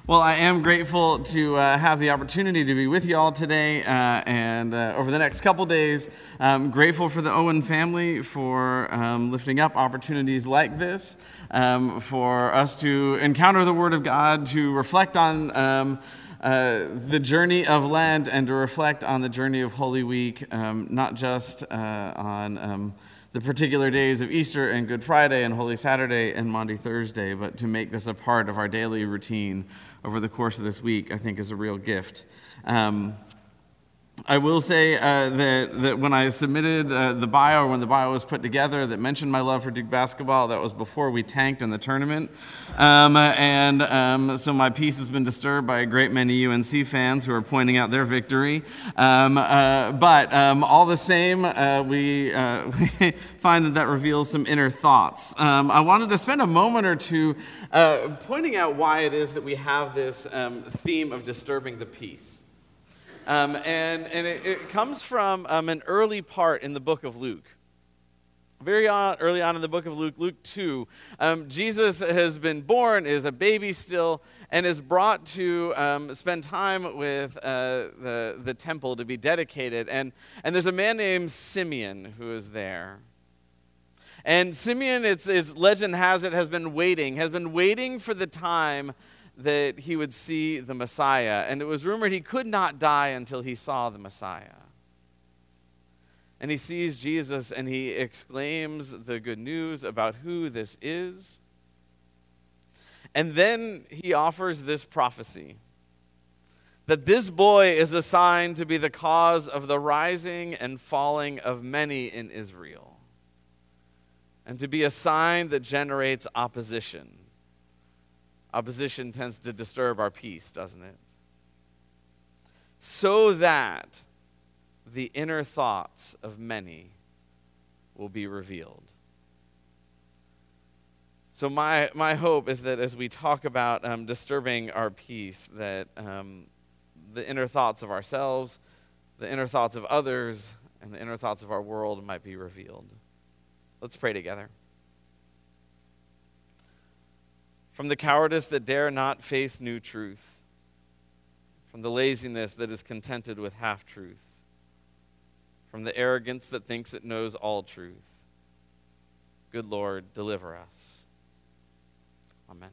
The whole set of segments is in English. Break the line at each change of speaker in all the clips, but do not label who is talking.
Well, I am grateful to have the opportunity to be with you all today and over the next couple days. I'm grateful for the Owen family for lifting up opportunities like this, for us to encounter the Word of God, to reflect on the journey of Lent and to reflect on the journey of Holy Week, not just on the particular days of Easter and Good Friday and Holy Saturday and Maundy Thursday, but to make this a part of our daily routine over the course of this week, I think is a real gift. I will say that when I submitted the bio, or when the bio was put together, that mentioned my love for Duke basketball, that was before we tanked in the tournament. So my peace has been disturbed by a great many UNC fans who are pointing out their victory. But all the same, we find that reveals some inner thoughts. I wanted to spend a moment or two pointing out why it is that we have this theme of disturbing the peace. It comes from an early part in the book of Luke. Early on in the book of Luke, Luke 2, Jesus has been born, is a baby still, and is brought to spend time with the temple to be dedicated. And there's a man named Simeon who is there. And Simeon, its legend has it, has been waiting for the time that he would see the Messiah. And it was rumored he could not die until he saw the Messiah. And he sees Jesus and he exclaims the good news about who this is. And then he offers this prophecy that this boy is assigned to be the cause of the rising and falling of many in Israel, and to be a sign that generates opposition. Opposition tends to disturb our peace, doesn't it? So that the inner thoughts of many will be revealed. So my hope is that as we talk about disturbing our peace, that the inner thoughts of ourselves, the inner thoughts of others, and the inner thoughts of our world might be revealed. Let's pray together. From the cowardice that dare not face new truth, from the laziness that is contented with half-truth, from the arrogance that thinks it knows all truth, good Lord, deliver us. Amen.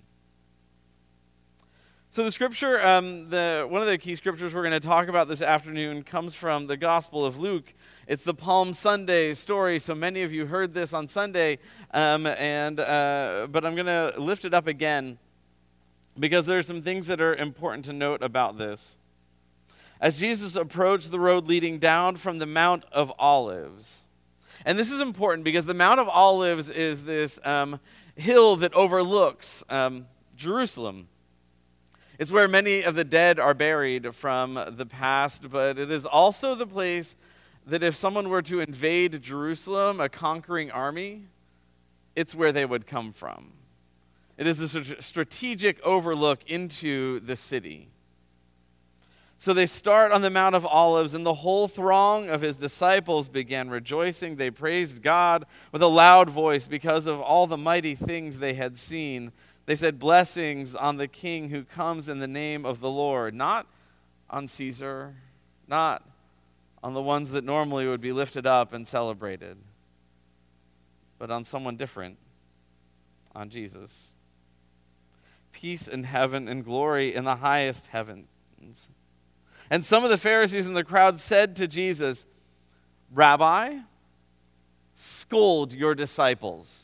So the scripture, one of the key scriptures we're going to talk about this afternoon comes from the Gospel of Luke. It's the Palm Sunday story, so many of you heard this on Sunday, but I'm going to lift it up again because there are some things that are important to note about this. As Jesus approached the road leading down from the Mount of Olives, and this is important because the Mount of Olives is this hill that overlooks Jerusalem. It's where many of the dead are buried from the past, but it is also the place that if someone were to invade Jerusalem, a conquering army, it's where they would come from. It is a strategic overlook into the city. So they start on the Mount of Olives, and the whole throng of his disciples began rejoicing. They praised God with a loud voice because of all the mighty things they had seen. They said, "Blessings on the King who comes in the name of the Lord," not on Caesar, not on the ones that normally would be lifted up and celebrated, but on someone different, on Jesus. Peace in heaven and glory in the highest heavens. And some of the Pharisees in the crowd said to Jesus, "Rabbi, scold your disciples.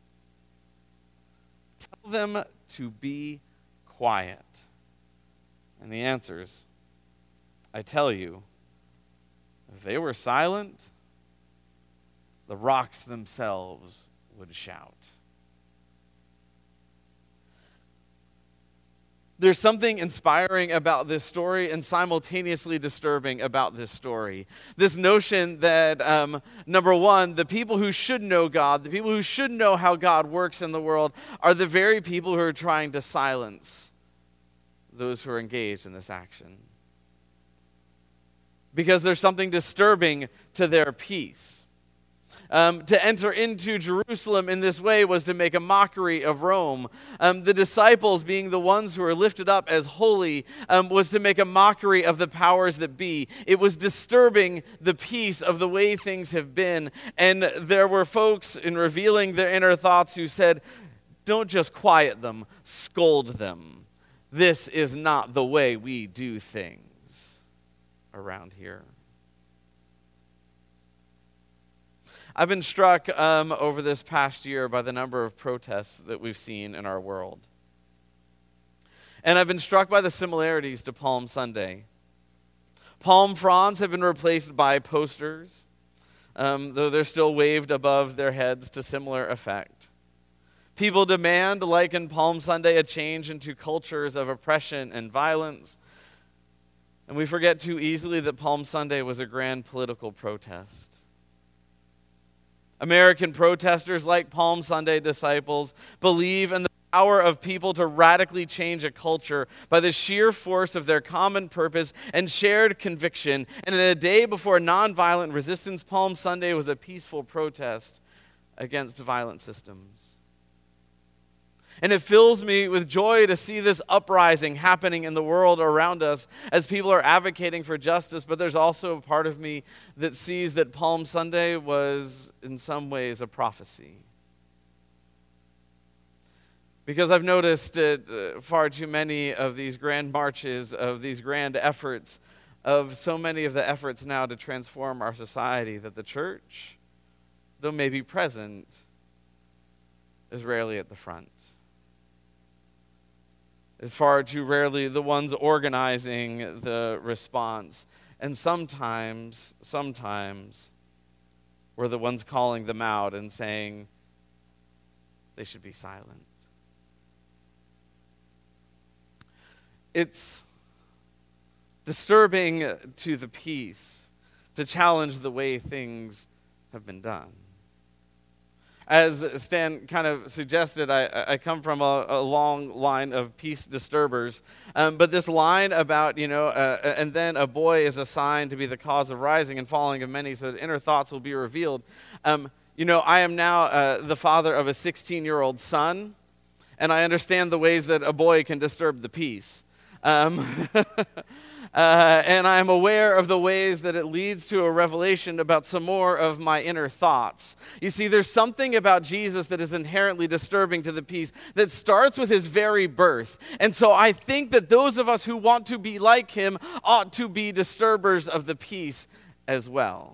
Tell them to be quiet." And he answers, "I tell you, if they were silent, the rocks themselves would shout." There's something inspiring about this story and simultaneously disturbing about this story. This notion that, number one, the people who should know God, the people who should know how God works in the world, are the very people who are trying to silence those who are engaged in this action. Because there's something disturbing to their peace. To enter into Jerusalem in this way was to make a mockery of Rome. The disciples, being the ones who are lifted up as holy, was to make a mockery of the powers that be. It was disturbing the peace of the way things have been. And there were folks in revealing their inner thoughts who said, don't just quiet them, scold them. This is not the way we do things around here. I've been struck over this past year by the number of protests that we've seen in our world. And I've been struck by the similarities to Palm Sunday. Palm fronds have been replaced by posters, though they're still waved above their heads to similar effect. People demand, like in Palm Sunday, a change into cultures of oppression and violence. And we forget too easily that Palm Sunday was a grand political protest. American protesters, like Palm Sunday disciples, believe in the power of people to radically change a culture by the sheer force of their common purpose and shared conviction. And in a day before nonviolent resistance, Palm Sunday was a peaceful protest against violent systems. And it fills me with joy to see this uprising happening in the world around us as people are advocating for justice. But there's also a part of me that sees that Palm Sunday was, in some ways, a prophecy. Because I've noticed that far too many of these grand marches, of these grand efforts, of so many of the efforts now to transform our society, that the church, though maybe present, is rarely at the front. Is far too rarely the ones organizing the response. And sometimes, we're the ones calling them out and saying they should be silent. It's disturbing to the peace to challenge the way things have been done. As Stan kind of suggested, I come from a long line of peace disturbers. But this line about, and then a boy is assigned to be the cause of rising and falling of many so that inner thoughts will be revealed. I am now the father of a 16-year-old son, and I understand the ways that a boy can disturb the peace. And I'm aware of the ways that it leads to a revelation about some more of my inner thoughts. You see, there's something about Jesus that is inherently disturbing to the peace that starts with his very birth. And so I think that those of us who want to be like him ought to be disturbers of the peace as well.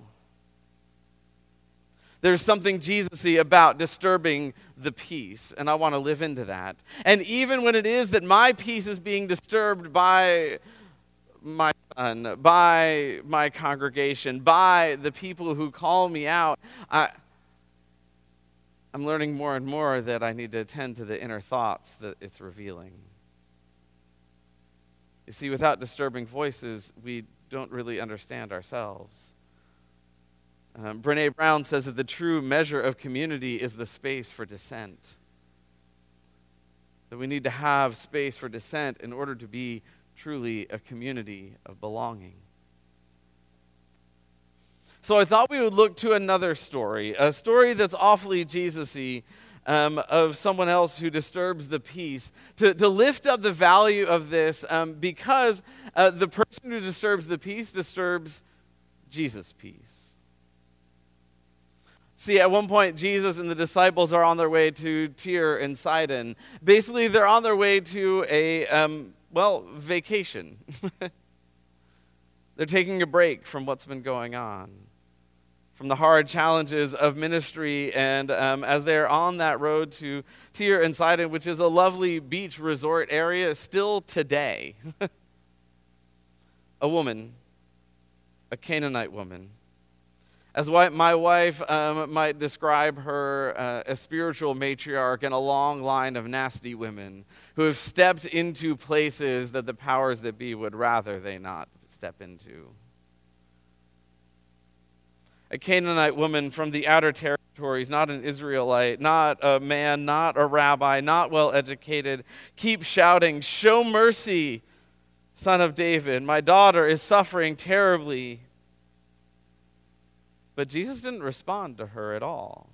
There's something Jesus-y about disturbing the peace, and I want to live into that. And even when it is that my peace is being disturbed by my son, by my congregation, by the people who call me out, I'm learning more and more that I need to attend to the inner thoughts that it's revealing. You see, without disturbing voices, we don't really understand ourselves. Brené Brown says that the true measure of community is the space for dissent. That we need to have space for dissent in order to be truly a community of belonging. So I thought we would look to another story, a story that's awfully Jesus-y, of someone else who disturbs the peace, to lift up the value of this because the person who disturbs the peace disturbs Jesus' peace. See, at one point, Jesus and the disciples are on their way to Tyre and Sidon. Basically, they're on their way to a vacation. They're taking a break from what's been going on, from the hard challenges of ministry, and as they're on that road to Tyre and Sidon, which is a lovely beach resort area still today, a woman, a Canaanite woman, as my wife might describe her, a spiritual matriarch in a long line of nasty women who have stepped into places that the powers that be would rather they not step into. A Canaanite woman from the outer territories, not an Israelite, not a man, not a rabbi, not well educated, keep shouting, "Show mercy, Son of David. My daughter is suffering terribly." But Jesus didn't respond to her at all.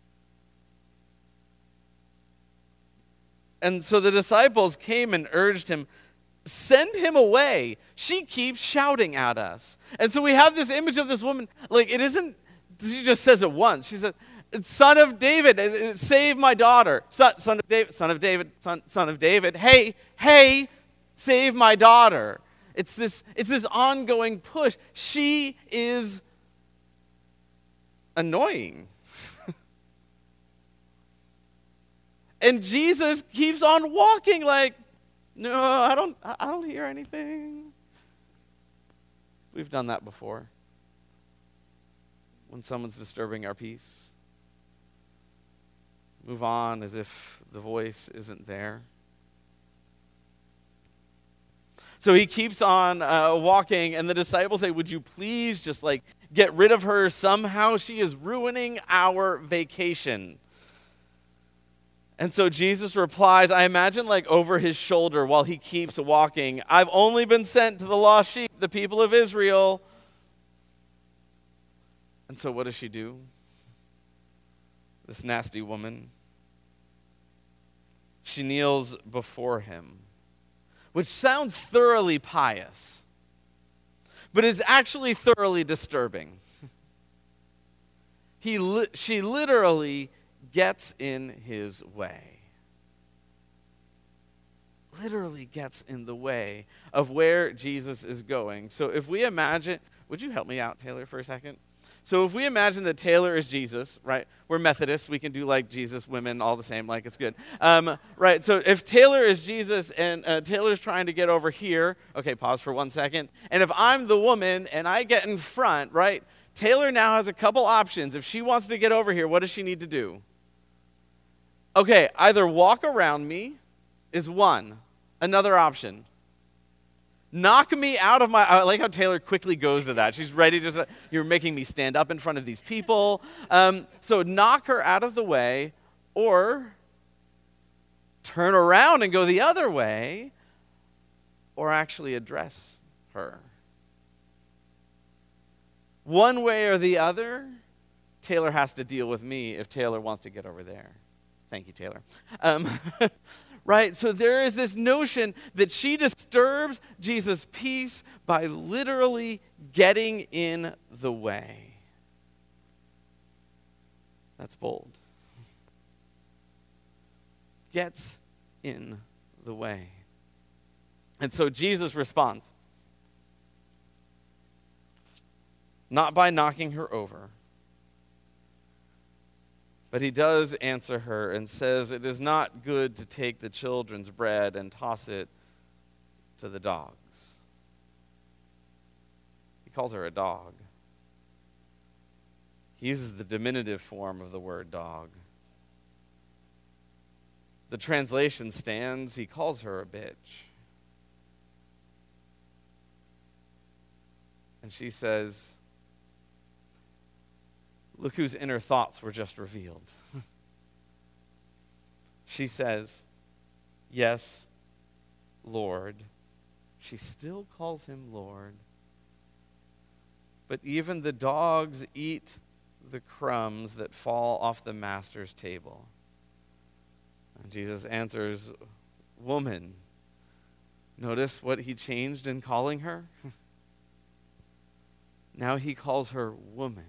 And so the disciples came and urged him, send him away. She keeps shouting at us. And so we have this image of this woman. Like, it isn't, she just says it once. She said, son of David, save my daughter. Son of David, son of David, son of David. Hey, save my daughter. It's this ongoing push. She is annoying. And Jesus keeps on walking like, no, I don't hear anything. We've done that before. When someone's disturbing our peace. Move on as if the voice isn't there. So he keeps on walking, and the disciples say, would you please just get rid of her somehow? She is ruining our vacation. And so Jesus replies, I imagine over his shoulder while he keeps walking, I've only been sent to the lost sheep, the people of Israel. And so what does she do? This nasty woman. She kneels before him, which sounds thoroughly pious, but is actually thoroughly disturbing. She literally gets in his way. Literally gets in the way of where Jesus is going. So if we imagine, would you help me out, Taylor, for a second? So if we imagine that Taylor is Jesus, right? We're Methodists. We can do Jesus, women, all the same. It's good. Right, so if Taylor is Jesus and Taylor's trying to get over here. Okay, pause for 1 second. And if I'm the woman and I get in front, right? Taylor now has a couple options. If she wants to get over here, what does she need to do? Okay, either walk around me is one. Another option. Knock me out of my... I like how Taylor quickly goes to that. She's ready to... You're making me stand up in front of these people. So knock her out of the way, or turn around and go the other way, or actually address her. One way or the other, Taylor has to deal with me if Taylor wants to get over there. Thank you, Taylor. Right? So there is this notion that she disturbs Jesus' peace by literally getting in the way. That's bold. Gets in the way. And so Jesus responds. Not by knocking her over. But he does answer her and says, it is not good to take the children's bread and toss it to the dogs. He calls her a dog. He uses the diminutive form of the word dog. The translation stands, he calls her a bitch. And she says, look whose inner thoughts were just revealed. She says, yes, Lord. She still calls him Lord. But even the dogs eat the crumbs that fall off the master's table. And Jesus answers, woman. Notice what he changed in calling her? Now he calls her woman.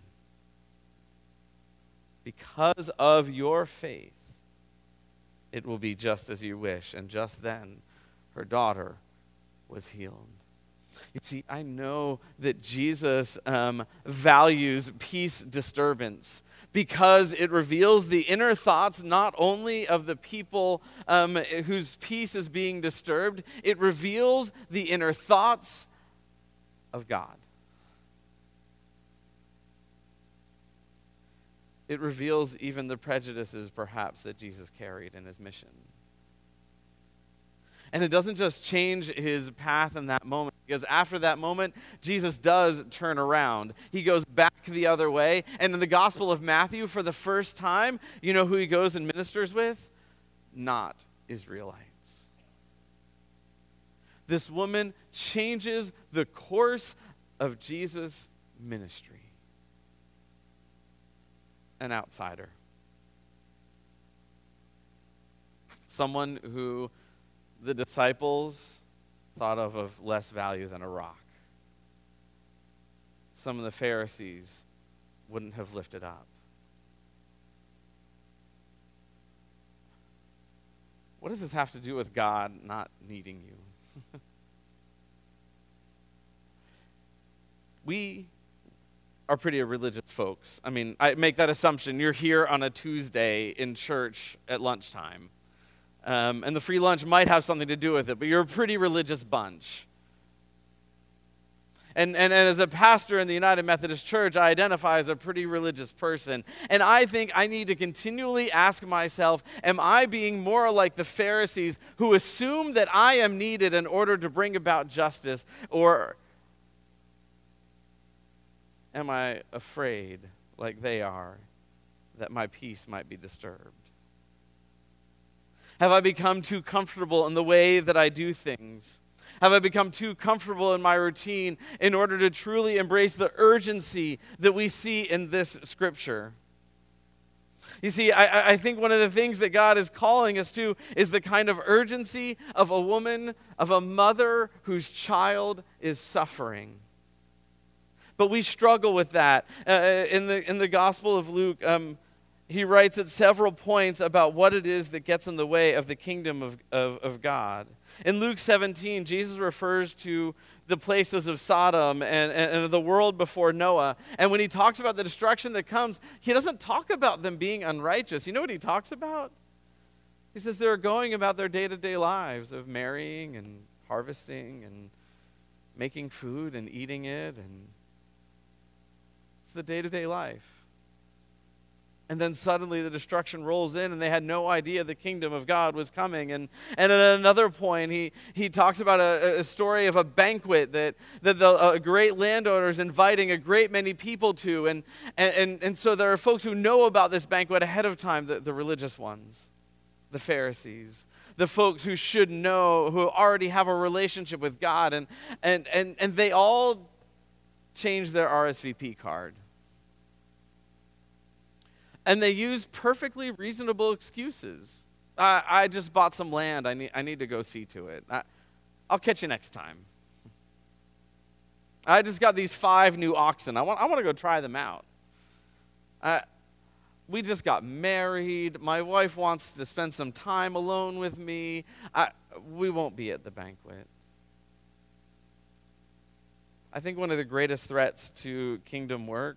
Because of your faith, it will be just as you wish. And just then, her daughter was healed. You see, I know that Jesus values peace disturbance because it reveals the inner thoughts not only of the people whose peace is being disturbed, it reveals the inner thoughts of God. It reveals even the prejudices, perhaps, that Jesus carried in his mission. And it doesn't just change his path in that moment, because after that moment, Jesus does turn around. He goes back the other way. And in the Gospel of Matthew, for the first time, you know who he goes and ministers with? Not Israelites. This woman changes the course of Jesus' ministry. an outsider. Someone who the disciples thought of less value than a rock. Some of the Pharisees wouldn't have lifted up. What does this have to do with God not needing you? We are pretty religious folks. I mean, I make that assumption. You're here on a Tuesday in church at lunchtime. And the free lunch might have something to do with it, but you're a pretty religious bunch. And as a pastor in the United Methodist Church, I identify as a pretty religious person. And I think I need to continually ask myself, am I being more like the Pharisees who assume that I am needed in order to bring about justice? Or am I afraid, like they are, that my peace might be disturbed? Have I become too comfortable in the way that I do things? Have I become too comfortable in my routine in order to truly embrace the urgency that we see in this scripture? You see, I think one of the things that God is calling us to is the kind of urgency of a woman, of a mother whose child is suffering. But we struggle with that. In the Gospel of Luke, he writes at several points about what it is that gets in the way of the kingdom of God. In Luke 17, Jesus refers to the places of Sodom and the world before Noah. And when he talks about the destruction that comes, he doesn't talk about them being unrighteous. You know what he talks about? He says they're going about their day-to-day lives of marrying and harvesting and making food and eating it. And it's the day-to-day life. And then suddenly the destruction rolls in, and they had no idea the kingdom of God was coming. And at another point, he talks about a story of a banquet that a great landowner is inviting a great many people to. And so there are folks who know about this banquet ahead of time, the religious ones, the Pharisees, the folks who should know, who already have a relationship with God. And they all change their RSVP card. And they use perfectly reasonable excuses. I just bought some land. I need to go see to it. I'll catch you next time. I just got these 5 new oxen. I want to go try them out. We just got married. My wife wants to spend some time alone with me. We won't be at the banquet. I think one of the greatest threats to kingdom work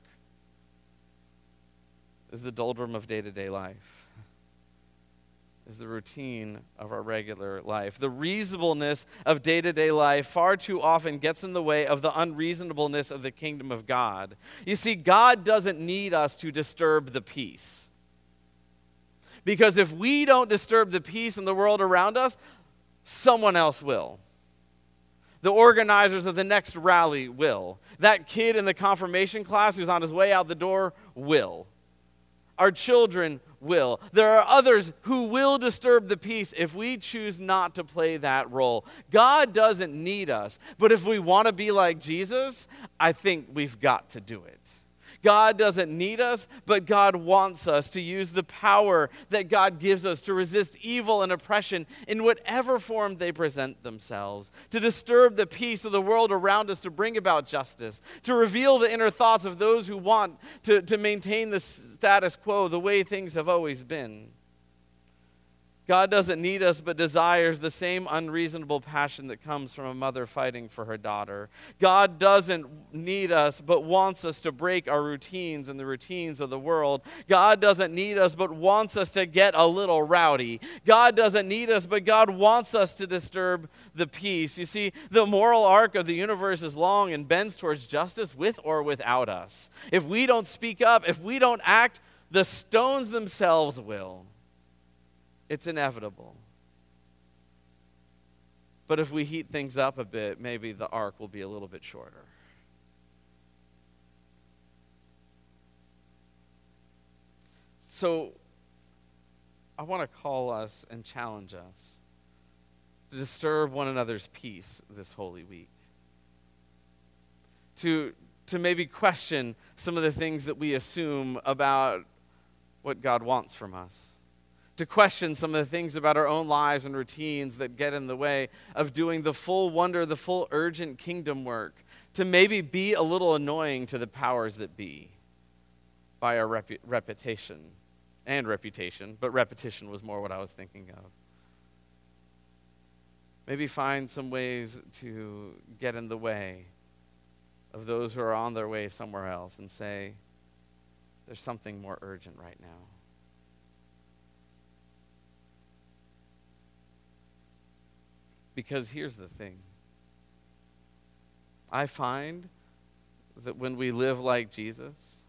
is the doldrum of day-to-day life, is the routine of our regular life. The reasonableness of day-to-day life far too often gets in the way of the unreasonableness of the kingdom of God. You see, God doesn't need us to disturb the peace. Because if we don't disturb the peace in the world around us, someone else will. The organizers of the next rally will. That kid in the confirmation class who's on his way out the door will. Our children will. There are others who will disturb the peace if we choose not to play that role. God doesn't need us, but if we want to be like Jesus, I think we've got to do it. God doesn't need us, but God wants us to use the power that God gives us to resist evil and oppression in whatever form they present themselves, to disturb the peace of the world around us, to bring about justice, to reveal the inner thoughts of those who want to maintain the status quo the way things have always been. God doesn't need us, but desires the same unreasonable passion that comes from a mother fighting for her daughter. God doesn't need us, but wants us to break our routines and the routines of the world. God doesn't need us, but wants us to get a little rowdy. God doesn't need us, but God wants us to disturb the peace. You see, the moral arc of the universe is long and bends towards justice with or without us. If we don't speak up, if we don't act, the stones themselves will. It's inevitable. But if we heat things up a bit, maybe the arc will be a little bit shorter. So I want to call us and challenge us to disturb one another's peace this Holy Week. To maybe question some of the things that we assume about what God wants from us, to question some of the things about our own lives and routines that get in the way of doing the full wonder, the full urgent kingdom work, to maybe be a little annoying to the powers that be by our reputation, but repetition was more what I was thinking of. Maybe find some ways to get in the way of those who are on their way somewhere else and say, there's something more urgent right now. Because here's the thing. I find that when we live like Jesus,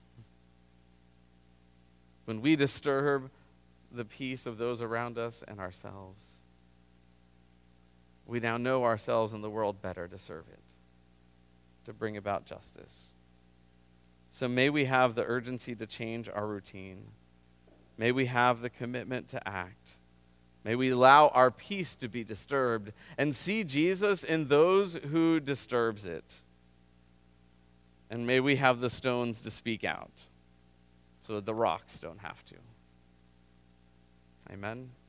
when we disturb the peace of those around us and ourselves, we now know ourselves and the world better to serve it, to bring about justice. So may we have the urgency to change our routine. May we have the commitment to act. May we allow our peace to be disturbed and see Jesus in those who disturbs it. And may we have the stones to speak out so that the rocks don't have to. Amen.